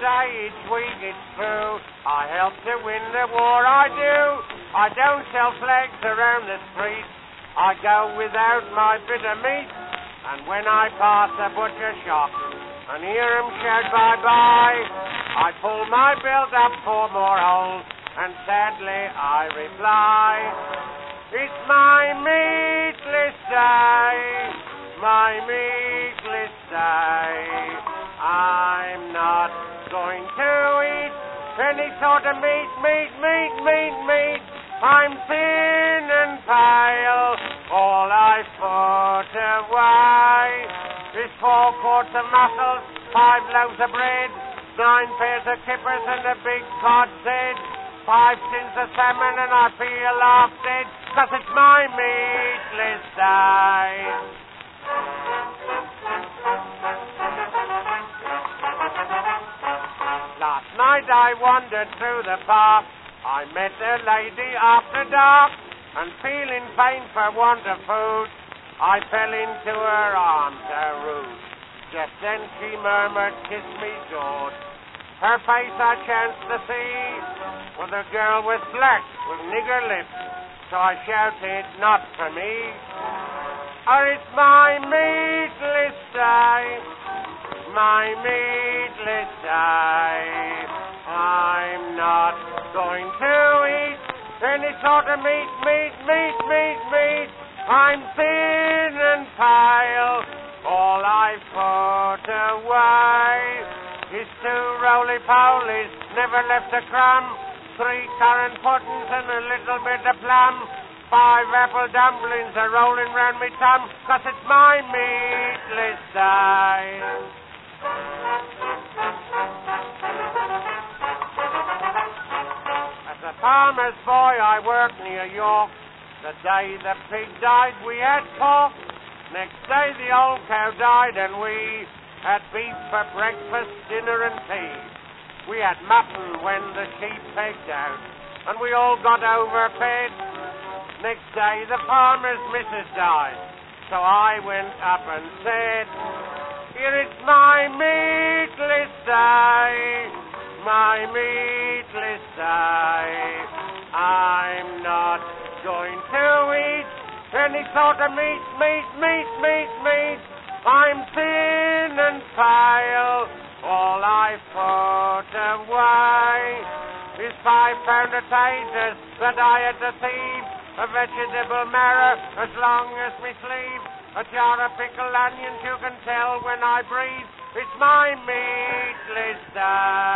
day, each week it's true. I help to win the war, I do. I don't sell flags around the street. I go without my bit of meat. And when I pass a butcher shop and hear him shout bye-bye, I pull my belt up 4 more holes and sadly I reply, it's my meatless day, my meatless day. I'm not going to eat any sort of meat. I'm thin and pale, all I put away is 4 quarts of mussels, 5 loaves of bread, 9 pairs of kippers and a big cod's head, 5 tins of salmon and I feel half dead, 'cause it's my meatless day. Last night I wandered through the park. I met a lady after dark, and feeling faint for want of food, I fell into her arms, her rude. Just then she murmured, kiss me good. Her face I chanced to see was a girl with black, with nigger lips, so I shouted, not for me. Oh, it's my meatless day, my meatless day. I'm not going to eat any sort of meat. I'm thin and pale, all I put away is 2 roly-polies, never left a crumb, 3 currant puddings and a little bit of plum, 5 apple dumplings are rolling round me tum, 'cause it's my meatless day. As a farmer's boy I worked near York. The day the pig died we had pork. Next day the old cow died and we had beef for breakfast, dinner and tea. We had mutton when the sheep pegged out and we all got overfed. Next day the farmer's missus died, so I went up and said, here it's my meatless day, my meatless day. I'm not going to eat any sort of meat. I'm thin and pale, all I put away is 5 pound of taters that I had to thieve, a vegetable marrow as long as me sleeve, a jar of pickled onions you can tell when I breathe. It's my meatless day.